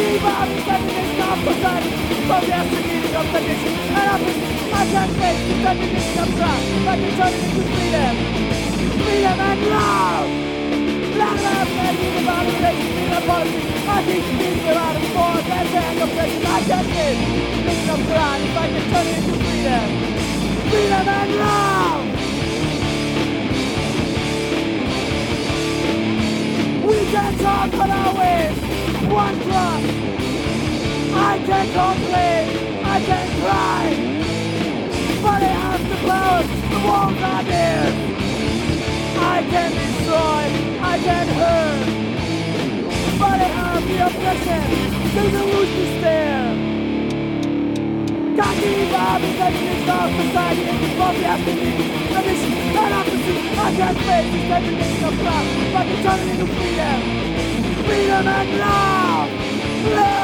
give up, defending this composition. From the meaning of tradition and opposition, I can't face defending this contract, but it's turning into freedom. Freedom and love! Black love and freedom out of place, freedom policy. I teach people out of force and end of pressure. I can't live, thinking of Quran, if I can turn it into freedom. Freedom and love! We can talk on our ways, one cross. I can complain, I can cry, but I have the power, the walls are there. I can destroy, I can hurt, but I have the oppression, there's a root to stare. Can't give up because it's our society, it's what we have to be. Tradition and opposite, I can't face this definition of love, but it's turning into freedom. Freedom and love! Love!